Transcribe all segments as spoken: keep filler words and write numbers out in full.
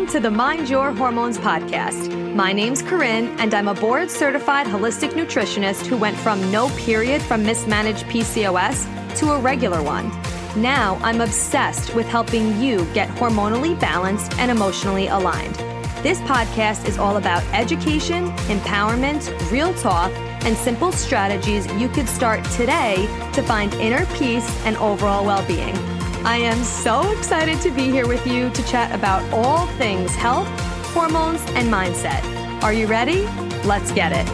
to the Mind Your Hormones podcast. My name's Corinne, and I'm a board-certified holistic nutritionist who went from no period from mismanaged P C O S to a regular one. Now I'm obsessed with helping you get hormonally balanced and emotionally aligned. This podcast is all about education, empowerment, real talk, and simple strategies you could start today to find inner peace and overall well-being. I am so excited to be here with you to chat about all things health, hormones, and mindset. Are you ready? Let's get it.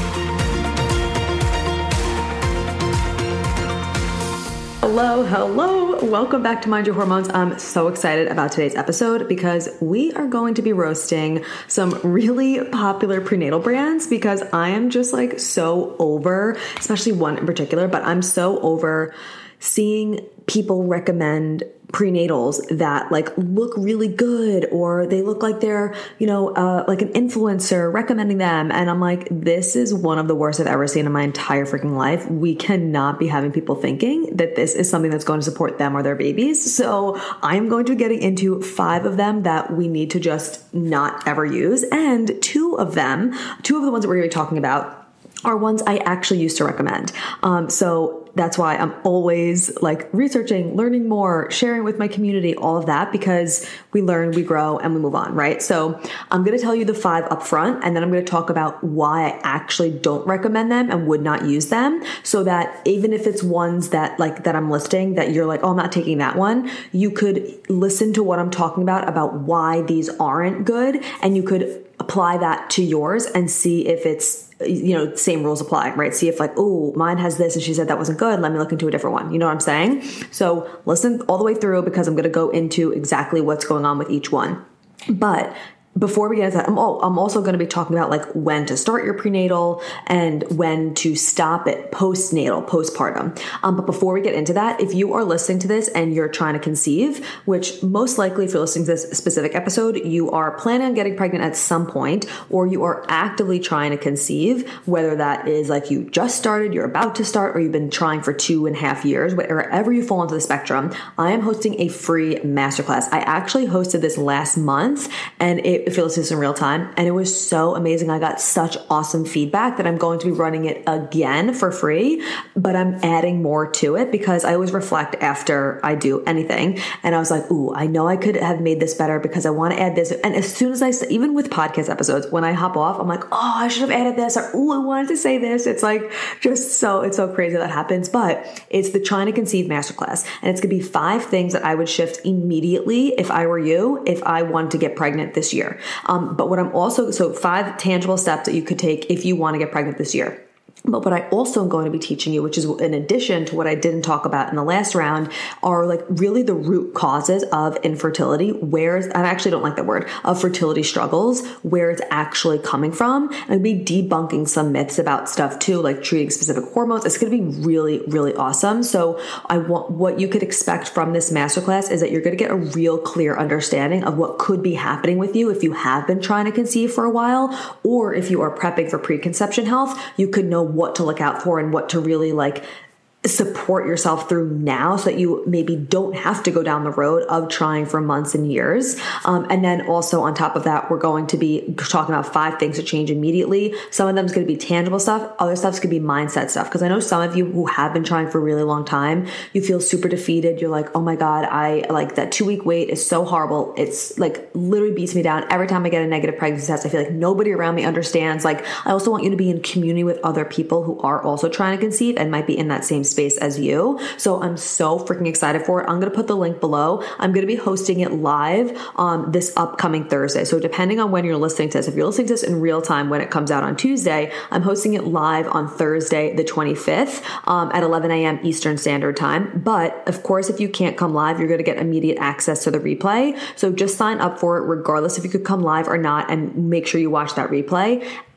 Hello, hello. Welcome back to Mind Your Hormones. I'm so excited about today's episode because we are going to be roasting some really popular prenatal brands because I am just like so over, especially one in particular, but I'm so over seeing people recommend prenatals that like look really good, or they look like they're, you know, uh, like an influencer recommending them. And I'm like, this is one of the worst I've ever seen in my entire freaking life. We cannot be having people thinking that this is something that's going to support them or their babies. So I am going to be getting into five of them that we need to just not ever use. And two of them, two of the ones that we're going to be talking about are ones I actually used to recommend. Um, so that's why I'm always like researching, learning more, sharing with my community, all of that, because we learn, we grow, and we move on, right? So I'm going to tell you the five up front, and then I'm going to talk about why I actually don't recommend them and would not use them, so that even if it's ones that like that I'm listing that you're like, oh, I'm not taking that one, you could listen to what I'm talking about, about why these aren't good, and you could apply that to yours and see if it's, you know, same rules apply, right? See if like, oh, mine has this and she said that wasn't good. Let me look into a different one. You know what I'm saying? So listen all the way through because I'm going to go into exactly what's going on with each one. But before we get into that, I'm, all, I'm also going to be talking about like when to start your prenatal and when to stop it postnatal, postpartum. Um, but before we get into that, if you are listening to this and you're trying to conceive, which most likely if you're listening to this specific episode, you are planning on getting pregnant at some point, or you are actively trying to conceive, whether that is like you just started, you're about to start, or you've been trying for two and a half years, wherever you fall into the spectrum, I am hosting a free masterclass. I actually hosted this last month, and it if you're listening to this in real time. And it was so amazing. I got such awesome feedback that I'm going to be running it again for free, but I'm adding more to it because I always reflect after I do anything. And I was like, ooh, I know I could have made this better because I want to add this. And as soon as I, even with podcast episodes, when I hop off, I'm like, oh, I should have added this, or ooh, I wanted to say this. It's like just so, it's so crazy that happens. But it's the Trying to Conceive Masterclass. And it's going to be five things that I would shift immediately if I were you, if I wanted to get pregnant this year. Um, but what I'm also, so five tangible steps that you could take if you want to get pregnant this year. But what I also am going to be teaching you, which is in addition to what I didn't talk about in the last round, are like really the root causes of infertility, where I actually don't like that word, of fertility struggles, where it's actually coming from. And I'll be debunking some myths about stuff too, like treating specific hormones. It's going to be really, really awesome. So I want, what you could expect from this masterclass is that you're going to get a real clear understanding of what could be happening with you if you have been trying to conceive for a while, or if you are prepping for preconception health, you could know what to look out for and what to really like support yourself through now so that you maybe don't have to go down the road of trying for months and years. Um, and then also on top of that, we're going to be talking about five things to change immediately. Some of them is going to be tangible stuff. Other stuff's going to be mindset stuff. Because I know some of you who have been trying for a really long time, you feel super defeated. You're like, oh my God, I like that two week wait is so horrible. It's like literally beats me down. Every time I get a negative pregnancy test, I feel like nobody around me understands. Like I also want you to be in community with other people who are also trying to conceive and might be in that same space as you. So I'm so freaking excited for it. I'm going to put the link below. I'm going to be hosting it live um, this upcoming Thursday. So depending on when you're listening to this, if you're listening to this in real time when it comes out on Tuesday, I'm hosting it live on Thursday, the twenty-fifth um, at eleven a.m. Eastern Standard Time. But of course, if you can't come live, you're going to get immediate access to the replay. So just sign up for it regardless if you could come live or not, and make sure you watch that replay.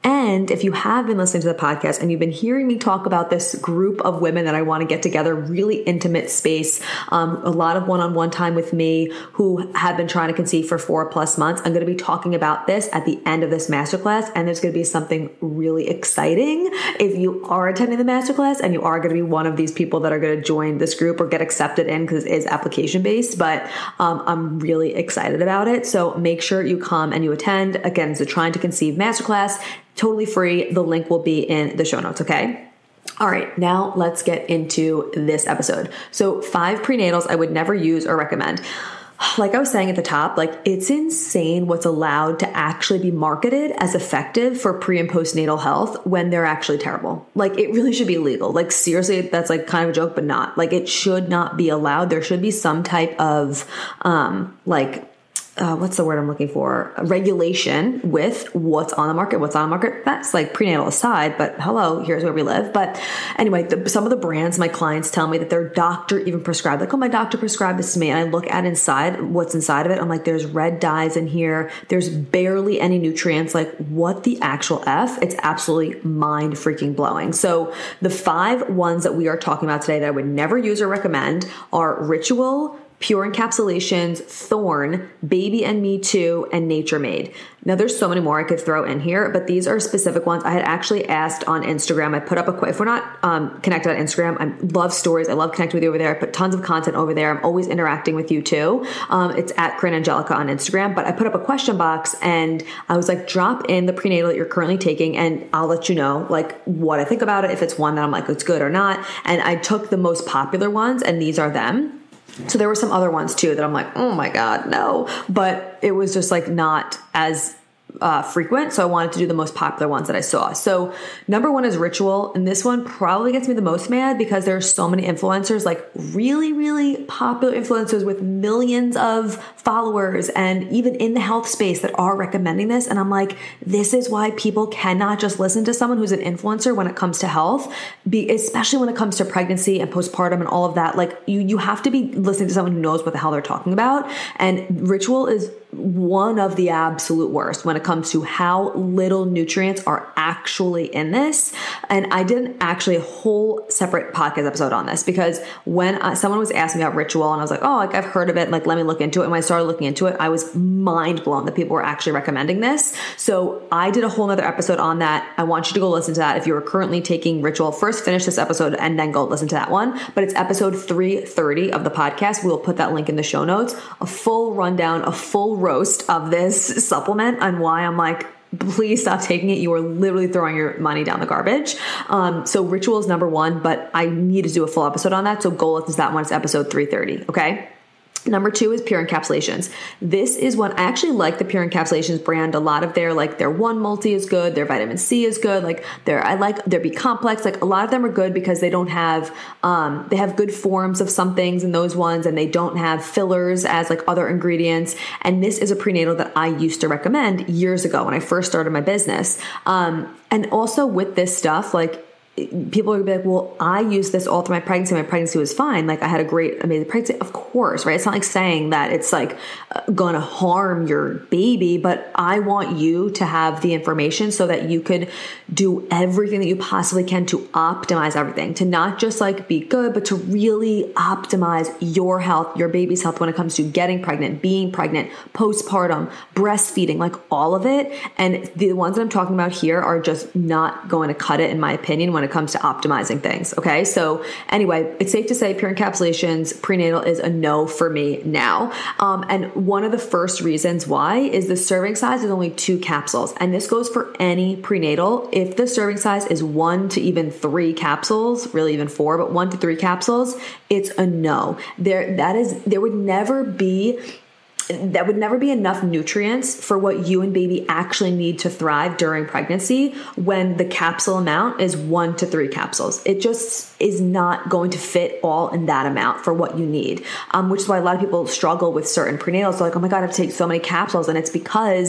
And if you have been listening to the podcast and you've been hearing me talk about this group of women that I want to get together, really intimate space, um, a lot of one-on-one time with me who have been trying to conceive for four plus months, I'm going to be talking about this at the end of this masterclass. And there's going to be something really exciting if you are attending the masterclass and you are going to be one of these people that are going to join this group or get accepted in, because it is application based. But um, I'm really excited about it. So make sure you come and you attend. Again, it's the Trying to Conceive masterclass, totally free. The link will be in the show notes. Okay. All right, now let's get into this episode. So five prenatals I would never use or recommend. Like I was saying at the top, like it's insane what's allowed to actually be marketed as effective for pre and postnatal health when they're actually terrible. Like it really should be illegal. Like seriously, that's like kind of a joke, but not. Like it should not be allowed. There should be some type of um like Uh, what's the word I'm looking for? Regulation with what's on the market, what's on the market. That's like prenatal aside, but hello, here's where we live. But anyway, the, some of the brands my clients tell me that their doctor even prescribed, like, oh, my doctor prescribed this to me. And I look at inside, what's inside of it. I'm like, there's red dyes in here. There's barely any nutrients. Like what the actual F? It's absolutely mind freaking blowing. So the five ones that we are talking about today that I would never use or recommend are Ritual, Pure Encapsulations, Thorne, Baby and Me Too, and Nature Made. Now there's so many more I could throw in here, but these are specific ones. I had actually asked on Instagram. I put up a, if we're not um, connected on Instagram, I love stories. I love connecting with you over there. I put tons of content over there. I'm always interacting with you too. Um, it's at Corinne Angelica on Instagram, but I put up a question box and I was like, drop in the prenatal that you're currently taking and I'll let you know like what I think about it. If it's one that I'm like, it's good or not. And I took the most popular ones and these are them. So there were some other ones too that I'm like, oh my God, no. But it was just like not as uh, frequent. So I wanted to do the most popular ones that I saw. So number one is Ritual. And this one probably gets me the most mad because there are so many influencers, like really, really popular influencers with millions of followers and even in the health space that are recommending this. And I'm like, this is why people cannot just listen to someone who's an influencer when it comes to health, be, especially when it comes to pregnancy and postpartum and all of that. Like you, you have to be listening to someone who knows what the hell they're talking about. And Ritual is one of the absolute worst when it comes to how little nutrients are actually in this. And I did an actually a whole separate podcast episode on this because when uh, someone was asking me about Ritual and I was like, oh, like I've heard of it. Like, let me look into it. And when I started looking into it, I was mind blown that people were actually recommending this. So I did a whole nother episode on that. I want you to go listen to that. If you are currently taking Ritual, first finish this episode and then go listen to that one. But it's episode three thirty of the podcast. We'll put that link in the show notes, a full rundown, a full roast of this supplement and why I'm like, please stop taking it. You are literally throwing your money down the garbage. Um, so Ritual is number one, but I need to do a full episode on that. So go listen to that one. It's episode three thirty. Okay. Number two is Pure Encapsulations. This is one I actually like the Pure Encapsulations brand. A lot of their like their one multi is good. Their vitamin C is good. Like their I like their B complex. Like a lot of them are good because they don't have um, they have good forms of some things in those ones, and they don't have fillers as like other ingredients. And this is a prenatal that I used to recommend years ago when I first started my business. Um, and also with this stuff, like. People are gonna be like, well, I used this all through my pregnancy. My pregnancy was fine. Like I had a great, amazing pregnancy. Of course, right? It's not like saying that it's like uh, going to harm your baby, but I want you to have the information so that you could do everything that you possibly can to optimize everything, to not just like be good, but to really optimize your health, your baby's health when it comes to getting pregnant, being pregnant, postpartum, breastfeeding, like all of it. And the ones that I'm talking about here are just not going to cut it, in my opinion, when it comes to optimizing things. Okay. So anyway, it's safe to say Pure Encapsulations prenatal is a no for me now. Um, and one of the first reasons why is the serving size is only two capsules. And this goes for any prenatal. If the serving size is one to even three capsules, really even four, but one to three capsules, it's a no. There, that is, there would never be that would never be enough nutrients for what you and baby actually need to thrive during pregnancy when the capsule amount is one to three capsules. It just is not going to fit all in that amount for what you need, um, which is why a lot of people struggle with certain prenatals. They're like, oh my God, I have to take so many capsules. And it's because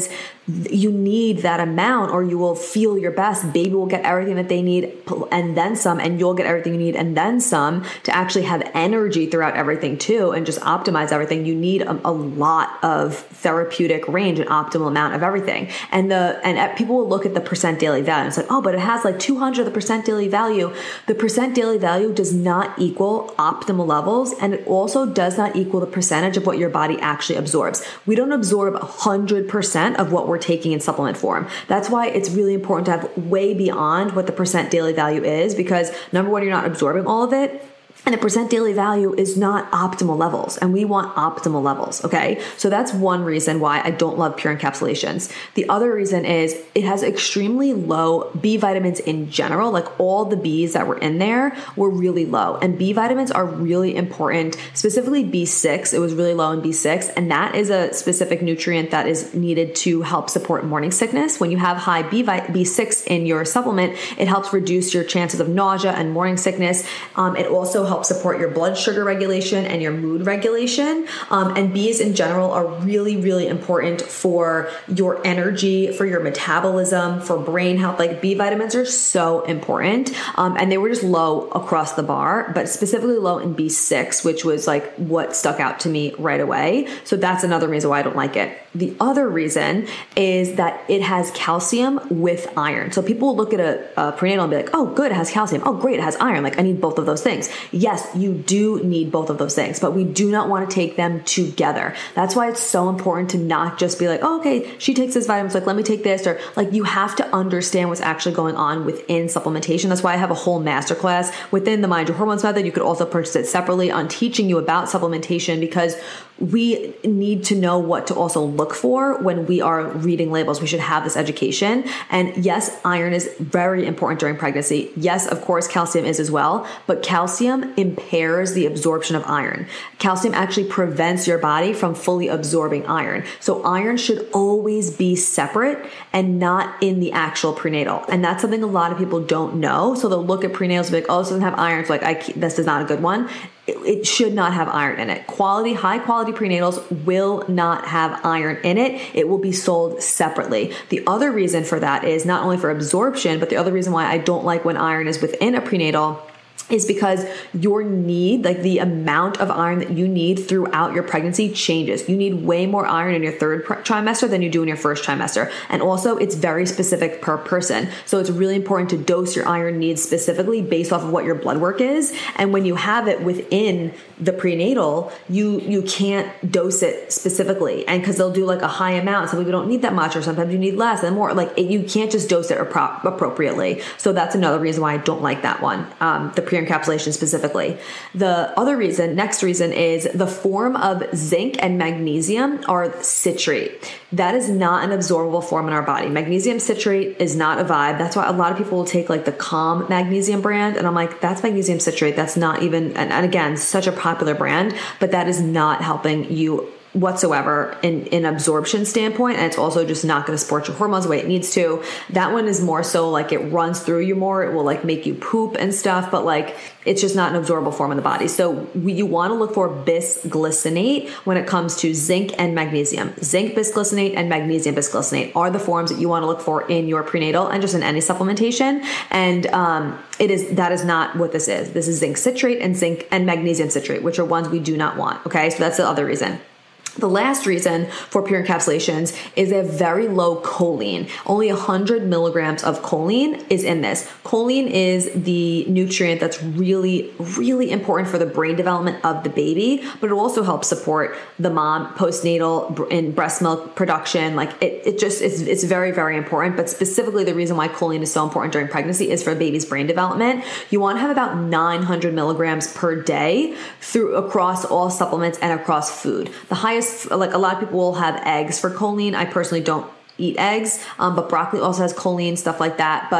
you need that amount or you will feel your best. Baby will get everything that they need and then some, and you'll get everything you need and then some to actually have energy throughout everything too and just optimize everything. You need a, a lot of therapeutic range and optimal amount of everything. And the and people will look at the percent daily value. It's like, oh, but it has like two hundred, the percent daily value. The percent daily value does not equal optimal levels, and it also does not equal the percentage of what your body actually absorbs. We don't absorb one hundred percent of what we're taking in supplement form. That's why it's really important to have way beyond what the percent daily value is, because number one, you're not absorbing all of it. And the percent daily value is not optimal levels, and we want optimal levels, okay? So that's one reason why I don't love pure encapsulations. The other reason is it has extremely low B vitamins in general. Like all the B's that were in there were really low, and B vitamins are really important, specifically B six. It was really low in B six, and that is a specific nutrient that is needed to help support morning sickness. When you have high B six in your supplement, it helps reduce your chances of nausea and morning sickness. Um, it also helps support your blood sugar regulation and your mood regulation. Um, and B's in general are really, really important for your energy, for your metabolism, for brain health. Like B vitamins are so important. Um, and they were just low across the bar, but specifically low in B six, which was like what stuck out to me right away. So that's another reason why I don't like it. The other reason is that it has calcium with iron. So people will look at a, a prenatal and be like, oh, good, it has calcium. Oh, great, it has iron. Like I need both of those things. Yes, you do need both of those things, but we do not want to take them together. That's why it's so important to not just be like, oh, okay, she takes this vitamin, so like, let me take this. Or like, you have to understand what's actually going on within supplementation. That's why I have a whole masterclass within the Mind Your Hormones method. You could also purchase it separately on teaching you about supplementation, because we need to know what to also look for when we are reading labels. We should have this education. And yes, iron is very important during pregnancy. Yes, of course, calcium is as well, but calcium impairs the absorption of iron. Calcium actually prevents your body from fully absorbing iron. So iron should always be separate and not in the actual prenatal. And that's something a lot of people don't know. So they'll look at prenatals and be like, oh, this doesn't have iron. It's like, I, this is not a good one. It should not have iron in it. Quality, high quality prenatals will not have iron in it. It will be sold separately. The other reason for that is not only for absorption, but the other reason why I don't like when iron is within a prenatal is because your need, like the amount of iron that you need throughout your pregnancy changes. You need way more iron in your third pr- trimester than you do in your first trimester. And also it's very specific per person. So it's really important to dose your iron needs specifically based off of what your blood work is. And when you have it within the prenatal, you, you can't dose it specifically. And cause they'll do like a high amount. Some people don't need that much, or sometimes you need less and more. Like it, you can't just dose it appro- appropriately. So that's another reason why I don't like that one. Um, the pre encapsulation specifically. The other reason, next reason, is the form of zinc and magnesium are citrate. That is not an absorbable form in our body. Magnesium citrate is not a vibe. That's why a lot of people will take like the Calm magnesium brand, and I'm like, that's magnesium citrate. That's not even, and, and again, such a popular brand, but that is not helping you whatsoever in in absorption standpoint, and it's also just not going to support your hormones the way it needs to. That one is more so like it runs through you more. It will like make you poop and stuff, but like it's just not an absorbable form in the body. So we, you want to look for bisglycinate when it comes to zinc and magnesium. Zinc bisglycinate and magnesium bisglycinate are the forms that you want to look for in your prenatal and just in any supplementation. And um, it is that is not what this is. This is zinc citrate and zinc and magnesium citrate, which are ones we do not want. Okay, so that's the other reason. The last reason for pure encapsulations is they have very low choline. Only one hundred milligrams of choline is in this. Choline is the nutrient that's really, really important for the brain development of the baby, but it also helps support the mom postnatal in breast milk production. Like it, it just, it's, it's very, very important. But specifically the reason why choline is so important during pregnancy is for the baby's brain development. You want to have about nine hundred milligrams per day through across all supplements and across food. The highest, like a lot of people will have eggs for choline. I personally don't eat eggs, um, but broccoli also has choline, stuff like that. But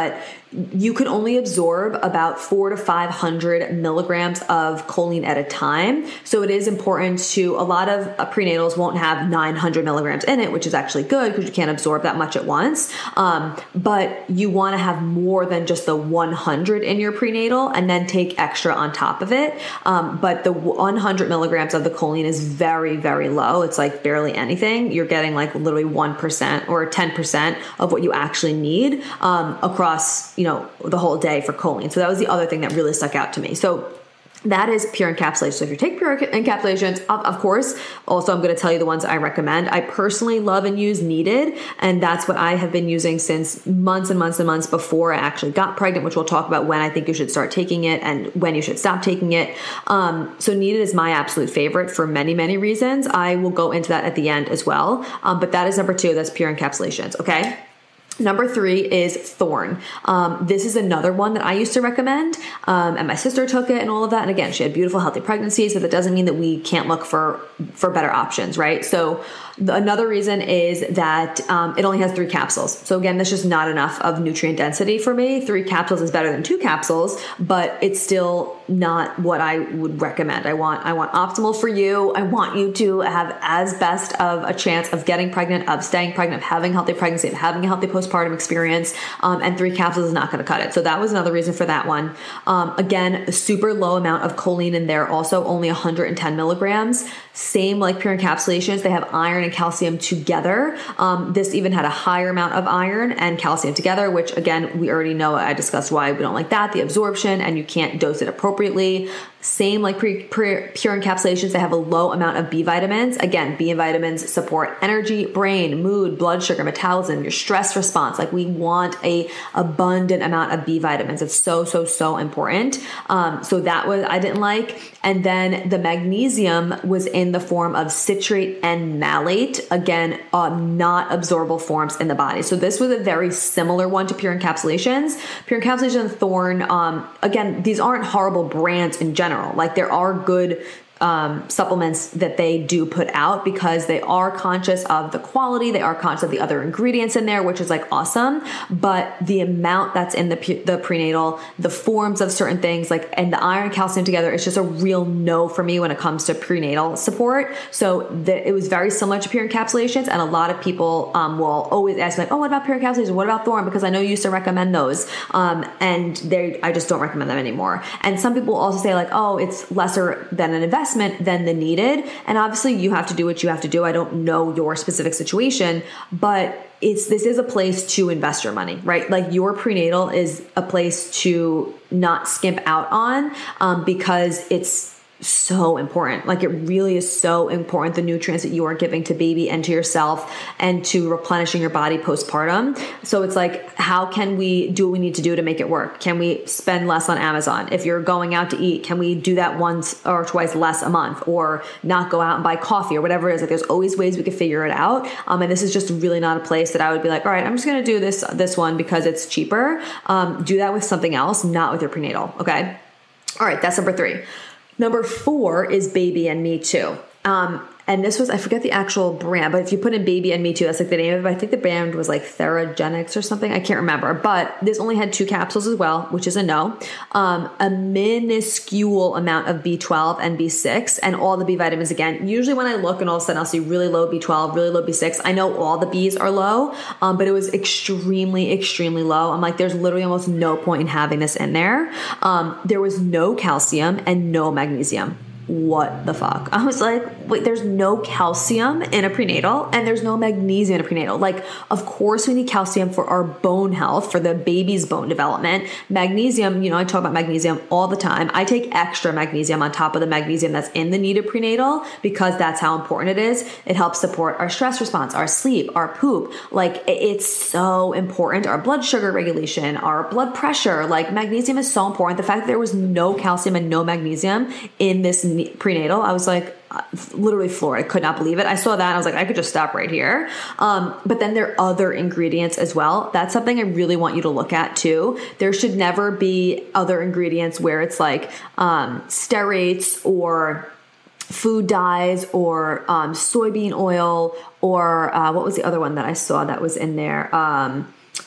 you can only absorb about four to five hundred milligrams of choline at a time. So it is important to, a lot of uh, prenatals won't have nine hundred milligrams in it, which is actually good because you can't absorb that much at once. Um, but you want to have more than just the one hundred in your prenatal and then take extra on top of it. Um, but the one hundred milligrams of the choline is very, very low. It's like barely anything. You're getting like literally one percent or ten percent of what you actually need um, across, you know, the whole day for choline. So that was the other thing that really stuck out to me. So that is pure encapsulation. So if you take pure encapsulations, of, of course, also I'm going to tell you the ones I recommend. I personally love and use Needed, and that's what I have been using since months and months and months before I actually got pregnant, which we'll talk about when I think you should start taking it and when you should stop taking it. Um, so Needed is my absolute favorite for many, many reasons. I will go into that at the end as well. Um, but that is number two. That's pure encapsulations. Okay. Number three is Thorne. Um, this is another one that I used to recommend, um, and my sister took it and all of that. And again, she had beautiful, healthy pregnancies, so that doesn't mean that we can't look for for better options, right? So the, another reason is that um, it only has three capsules. So again, that's just not enough of nutrient density for me. Three capsules is better than two capsules, but it's still not what I would recommend. I want I want optimal for you. I want you to have as best of a chance of getting pregnant, of staying pregnant, of having a healthy pregnancy, of having a healthy post postpartum experience, um, and three capsules is not going to cut it. So that was another reason for that one. Um, again, a super low amount of choline in there, also only one hundred ten milligrams. Same like pure encapsulations, they have iron and calcium together. Um, this even had a higher amount of iron and calcium together, which again, we already know, I discussed why we don't like that, the absorption, and you can't dose it appropriately. Same like pre, pre, pure encapsulations, they have a low amount of B vitamins. Again, B vitamins support energy, brain, mood, blood sugar, metabolism, your stress response. Like we want a abundant amount of B vitamins. It's so, so, so important. Um, so that was, I didn't like. And then the magnesium was in the form of citrate and malate. Again, uh, not absorbable forms in the body. So this was a very similar one to pure encapsulations. Pure encapsulation and Thorne, um, again, these aren't horrible brands in general. Like there are good um, supplements that they do put out because they are conscious of the quality. They are conscious of the other ingredients in there, which is like awesome. But the amount that's in the the prenatal, the forms of certain things, like and the iron and calcium together, it's just a real no for me when it comes to prenatal support. So the, it was very similar to pure encapsulations, and a lot of people um, will always ask me like, "Oh, what about pure encapsulations? What about Thorne?" Because I know you used to recommend those, um, and they I just don't recommend them anymore. And some people also say like, "Oh, it's lesser than an investment." Than the Needed. And obviously you have to do what you have to do. I don't know your specific situation, but it's, this is a place to invest your money, right? Like your prenatal is a place to not skimp out on, um, because it's so important. Like it really is so important, the nutrients that you are giving to baby and to yourself and to replenishing your body postpartum. So it's like, how can we do what we need to do to make it work? Can we spend less on Amazon? If you're going out to eat, can we do that once or twice less a month, or not go out and buy coffee or whatever it is? Like there's always ways we could figure it out. Um, and this is just really not a place that I would be like, all right, I'm just going to do this, this one because it's cheaper. Um, do that with something else, not with your prenatal. Okay. All right. That's number three. Number four is Baby and Me Too. Um, and this was, I forget the actual brand, but if you put in Baby and Me Too, that's like the name of it. I think the brand was like Theragenics or something. I can't remember, but this only had two capsules as well, which is a no. Um, a minuscule amount of B twelve and B six and all the B vitamins. Again, usually when I look and all of a sudden I'll see really low B twelve, really low B six. I know all the B's are low, um, but it was extremely, extremely low. I'm like, there's literally almost no point in having this in there. Um, there was no calcium and no magnesium. What the fuck? I was like, wait, there's no calcium in a prenatal and there's no magnesium in a prenatal. Like, of course we need calcium for our bone health, for the baby's bone development. Magnesium, you know, I talk about magnesium all the time. I take extra magnesium on top of the magnesium that's in the Needed prenatal because that's how important it is. It helps support our stress response, our sleep, our poop. Like it's so important. Our blood sugar regulation, our blood pressure, like magnesium is so important. The fact that there was no calcium and no magnesium in this prenatal, I was like, literally floored. I could not believe it. I saw that and I was like, I could just stop right here. Um, but then there are other ingredients as well. That's something I really want you to look at too. There should never be other ingredients where it's like um, stearates or food dyes or um, soybean oil or uh, what was the other one that I saw that was in there? Um,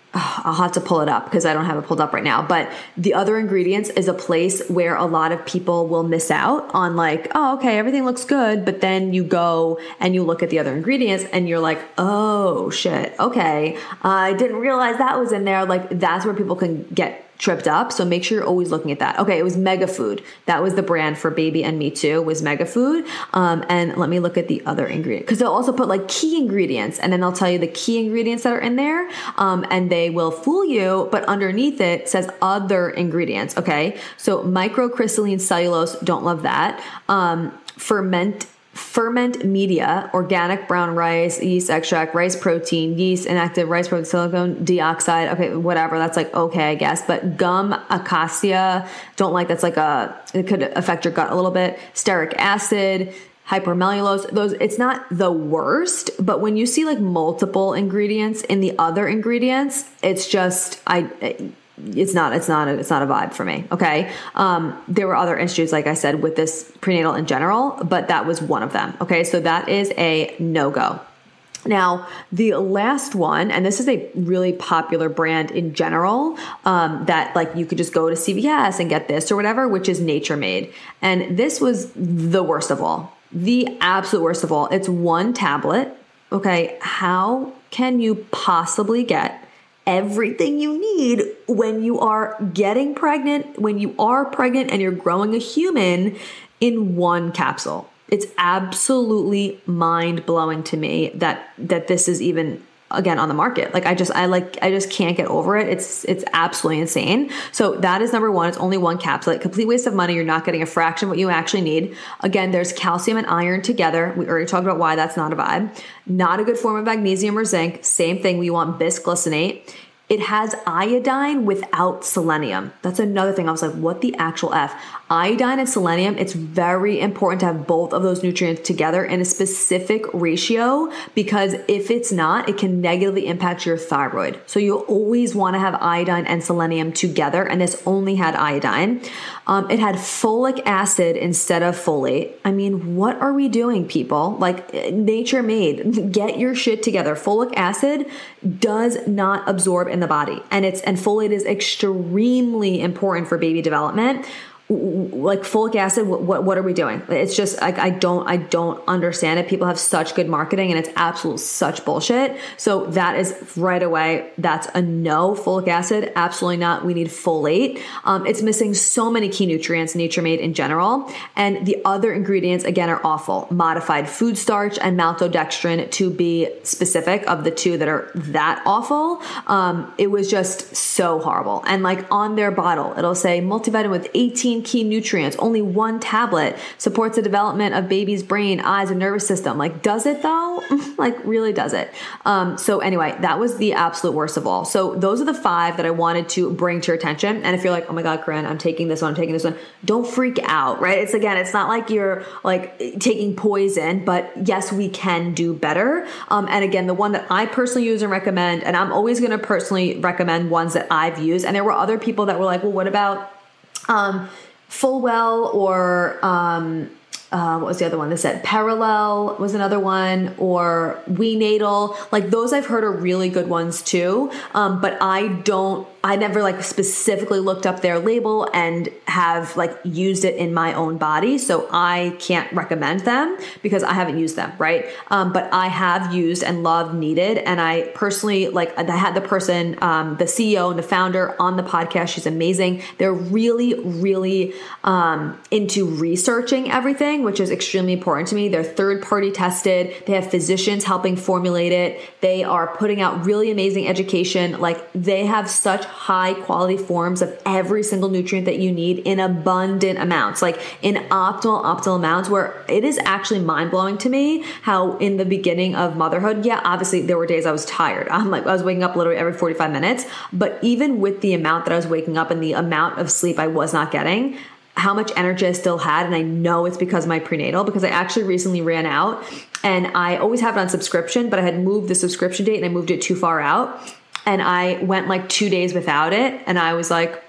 I'll have to pull it up because I don't have it pulled up right now. But the other ingredients is a place where a lot of people will miss out on like, oh, okay, everything looks good. But then you go and you look at the other ingredients and you're like, oh shit, okay. I didn't realize that was in there. Like that's where people can get tripped up. So make sure you're always looking at that. Okay. It was Mega Food. That was the brand for Baby and Me Too, was Mega Food. Um, and let me look at the other ingredient because they'll also put like key ingredients and then they'll tell you the key ingredients that are in there. Um, and they will fool you, but underneath it says other ingredients. Okay. So microcrystalline cellulose. Don't love that. Um, ferment Ferment media, organic brown rice, yeast extract, rice protein, yeast, inactive rice protein, silicone dioxide. Okay, whatever. That's like, okay, I guess. But gum acacia, don't like, that's like a, it could affect your gut a little bit. Stearic acid, hypermellulose, those, it's not the worst, but when you see like multiple ingredients in the other ingredients, it's just, I, It's not, it's not, a, it's not a vibe for me. Okay. Um, there were other issues, like I said, with this prenatal in general, but that was one of them. Okay. So that is a no-go. Now, the last one, and this is a really popular brand in general, um, that like you could just go to C V S and get this or whatever, which is Nature Made. And this was the worst of all, the absolute worst of all. It's one tablet. Okay. How can you possibly get everything you need when you are getting pregnant, when you are pregnant and you're growing a human in one capsule? It's absolutely mind blowing to me that, that this is even again on the market. Like I just, I like, I just can't get over it. It's, it's absolutely insane. So that is number one. It's only one capsule, like, complete waste of money. You're not getting a fraction of what you actually need. Again, there's calcium and iron together. We already talked about why that's not a vibe. Not a good form of magnesium or zinc. Same thing. We want bisglycinate. It has iodine without selenium. That's another thing. I was like, what the actual F? Iodine and selenium, it's very important to have both of those nutrients together in a specific ratio, because if it's not, it can negatively impact your thyroid. So you always want to have iodine and selenium together, and this only had iodine. Um, it had folic acid instead of folate. I mean, what are we doing, people? Like, Nature Made, get your shit together. Folic acid does not absorb in the body, and it's and folate is extremely important for baby development. Like folic acid, what what are we doing? It's just like I don't I don't understand it. People have such good marketing and it's absolute such bullshit. So that is right away, that's a no. Folic acid, absolutely not. We need folate. Um, it's missing so many key nutrients, Nature Made in general, and the other ingredients again are awful. Modified food starch and maltodextrin, to be specific, of the two that are that awful. Um, it was just so horrible. And like on their bottle, it'll say multivitamin with eighteen key nutrients. Only one tablet supports the development of baby's brain, eyes, and nervous system. Like, does it though? Like, really does it? Um, so anyway, that was the absolute worst of all. So those are the five that I wanted to bring to your attention. And if you're like, oh my God, Corinne, I'm taking this one, I'm taking this one, don't freak out, right? It's again, it's not like you're like taking poison, but yes, we can do better. Um, and again, the one that I personally use and recommend, and I'm always going to personally recommend ones that I've used. And there were other people that were like, well, what about, um, Fullwell or um, uh, what was the other one? They said Parallel was another one, or Wenatal. Like those I've heard are really good ones too. Um, but I don't, I never like specifically looked up their label and have like used it in my own body. So I can't recommend them because I haven't used them. Right. Um, but I have used and loved Needed. And I personally, like, I had the person, um, the C E O and the founder on the podcast. She's amazing. They're really, really, um, into researching everything, which is extremely important to me. They're third party tested. They have physicians helping formulate it. They are putting out really amazing education. Like, they have such high quality forms of every single nutrient that you need in abundant amounts, like in optimal, optimal amounts, where it is actually mind blowing to me how in the beginning of motherhood, yeah, obviously there were days I was tired. I'm like, I was waking up literally every forty-five minutes, but even with the amount that I was waking up and the amount of sleep I was not getting, how much energy I still had. And I know it's because of my prenatal, because I actually recently ran out, and I always have it on subscription, but I had moved the subscription date and I moved it too far out. And I went like two days without it. And I was like,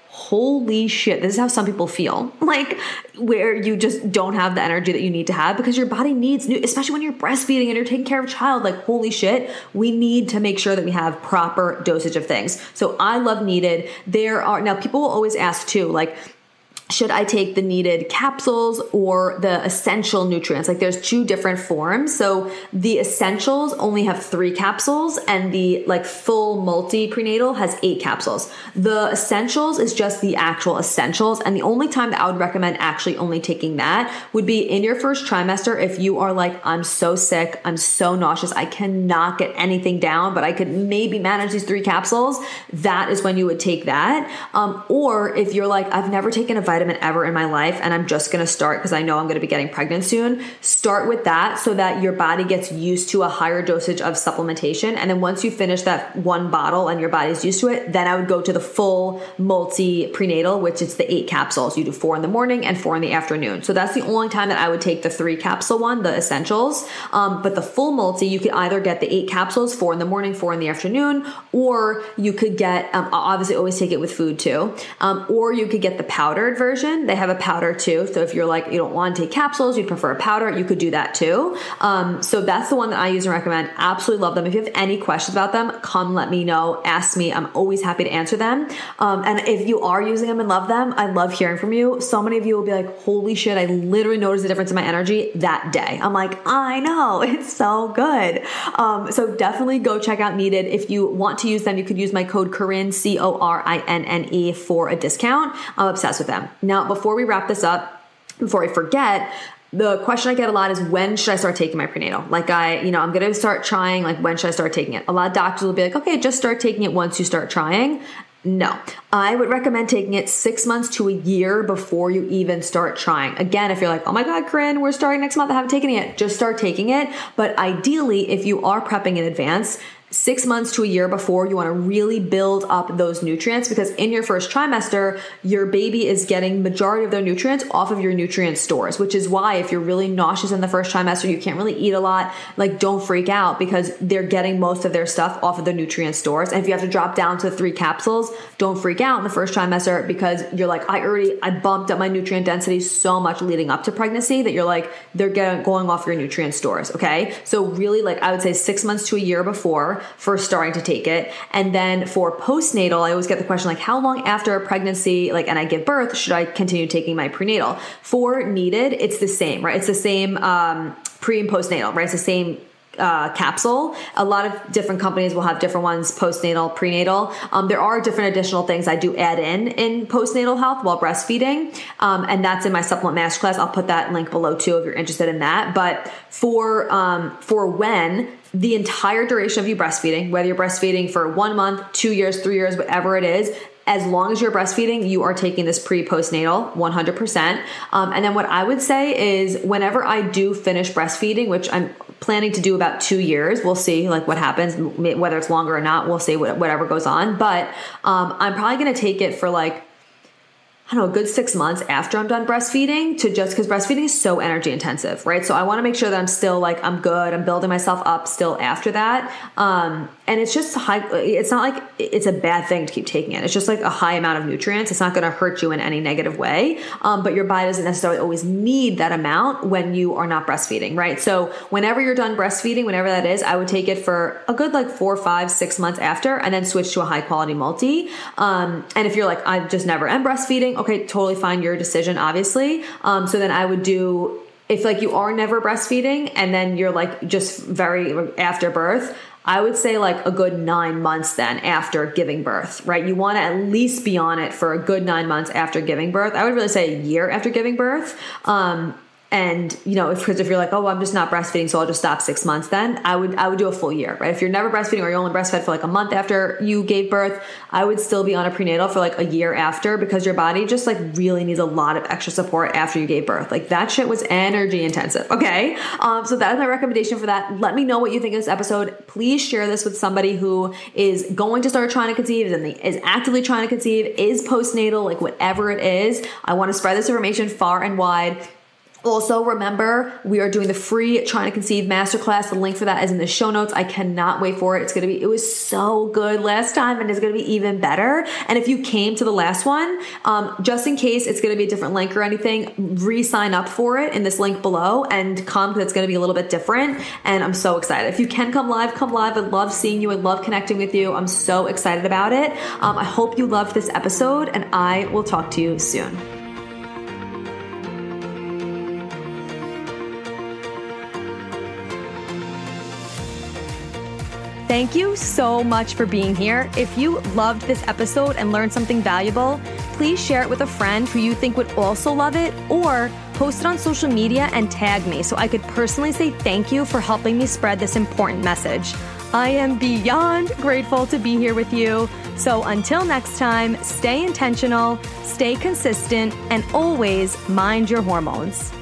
holy shit, this is how some people feel. Like where you just don't have the energy that you need to have because your body needs new, especially when you're breastfeeding and you're taking care of a child, like holy shit, we need to make sure that we have proper dosage of things. So I love Needed. There are, now people will always ask too, like, should I take the Needed capsules or the essential nutrients? Like there's two different forms. So the essentials only have three capsules and the like full multi prenatal has eight capsules. The essentials is just the actual essentials. And the only time that I would recommend actually only taking that would be in your first trimester. If you are like, I'm so sick, I'm so nauseous, I cannot get anything down, but I could maybe manage these three capsules. That is when you would take that. Um, or if you're like, I've never taken a vitamin ever in my life and I'm just going to start because I know I'm going to be getting pregnant soon, start with that so that your body gets used to a higher dosage of supplementation. And then once you finish that one bottle and your body's used to it, then I would go to the full multi prenatal, which is the eight capsules. You do four in the morning and four in the afternoon. So that's the only time that I would take the three capsule one, the essentials. Um, but the full multi, you could either get the eight capsules, four in the morning, four in the afternoon, or you could get, um, obviously always take it with food too. Um, or you could get the powdered version. They have a powder too. So if you're like, you don't want to take capsules, you prefer a powder, you could do that too. Um, so that's the one that I use and recommend. Absolutely love them. If you have any questions about them, come let me know. Ask me. I'm always happy to answer them. Um, and if you are using them and love them, I love hearing from you. So many of you will be like, holy shit, I literally noticed the difference in my energy that day. I'm like, I know, it's so good. Um, so definitely go check out Needed. If you want to use them, you could use my code Corinne, C O R I N N E, for a discount. I'm obsessed with them. Now, before we wrap this up, before I forget, the question I get a lot is, when should I start taking my prenatal? Like I, you know, I'm going to start trying, like when should I start taking it? A lot of doctors will be like, okay, just start taking it once you start trying. No, I would recommend taking it six months to a year before you even start trying. Again, if you're like, oh my God, Corinne, we're starting next month, I haven't taken it yet, just start taking it. But ideally, if you are prepping in advance, six months to a year before, you want to really build up those nutrients, because in your first trimester, your baby is getting majority of their nutrients off of your nutrient stores, which is why if you're really nauseous in the first trimester, you can't really eat a lot, like don't freak out, because they're getting most of their stuff off of the nutrient stores. And if you have to drop down to three capsules, don't freak out in the first trimester, because you're like, I already, I bumped up my nutrient density so much leading up to pregnancy that you're like, they're getting, going off your nutrient stores. Okay. So really, like I would say six months to a year before for starting to take it. And then for postnatal, I always get the question, like, how long after a pregnancy, like, and I give birth, should I continue taking my prenatal? For Needed, it's the same, right? It's the same um, pre and postnatal, right? It's the same Uh, capsule. A lot of different companies will have different ones, postnatal, prenatal. Um, there are different additional things I do add in in postnatal health while breastfeeding. Um, and that's in my supplement masterclass. I'll put that link below too if you're interested in that. But for, um, for when the entire duration of you breastfeeding, whether you're breastfeeding for one month, two years, three years, whatever it is, as long as you're breastfeeding, you are taking this pre-postnatal one hundred percent. Um, and then what I would say is whenever I do finish breastfeeding, which I'm planning to do about two years, we'll see like what happens, whether it's longer or not, we'll see what, whatever goes on. But um, I'm probably going to take it for like, I don't know, a good six months after I'm done breastfeeding, to just because breastfeeding is so energy intensive, right? So I want to make sure that I'm still like, I'm good. I'm building myself up still after that. Um, and it's just high. It's not like it's a bad thing to keep taking it. It's just like a high amount of nutrients. It's not going to hurt you in any negative way. Um, but your body doesn't necessarily always need that amount when you are not breastfeeding, right? So whenever you're done breastfeeding, whenever that is, I would take it for a good like four, five, six months after, and then switch to a high quality multi. Um, and if you're like, I just never am breastfeeding, okay, totally fine. Your decision, obviously. Um, so then I would do, if like you are never breastfeeding and then you're like just very after birth, I would say like a good nine months then after giving birth, right? You want to at least be on it for a good nine months after giving birth. I would really say a year after giving birth. Um, And, you know, because if, if you're like, oh, I'm just not breastfeeding, so I'll just stop six months, then I would, I would do a full year, right? If you're never breastfeeding or you only breastfed for like a month after you gave birth, I would still be on a prenatal for like a year after, because your body just like really needs a lot of extra support after you gave birth. Like that shit was energy intensive. Okay. Um, so that is my recommendation for that. Let me know what you think of this episode. Please share this with somebody who is going to start trying to conceive, and is actively trying to conceive, is postnatal, like whatever it is. I want to spread this information far and wide. Also, remember, we are doing the free Trying to Conceive Masterclass. The link for that is in the show notes. I cannot wait for it. It's going to be, it was so good last time and it's going to be even better. And if you came to the last one, um, just in case it's going to be a different link or anything, re-sign up for it in this link below and come because it's going to be a little bit different. And I'm so excited. If you can come live, come live. I love seeing you. I love connecting with you. I'm so excited about it. Um, I hope you loved this episode and I will talk to you soon. Thank you so much for being here. If you loved this episode and learned something valuable, please share it with a friend who you think would also love it, or post it on social media and tag me so I could personally say thank you for helping me spread this important message. I am beyond grateful to be here with you. So until next time, stay intentional, stay consistent, and always mind your hormones.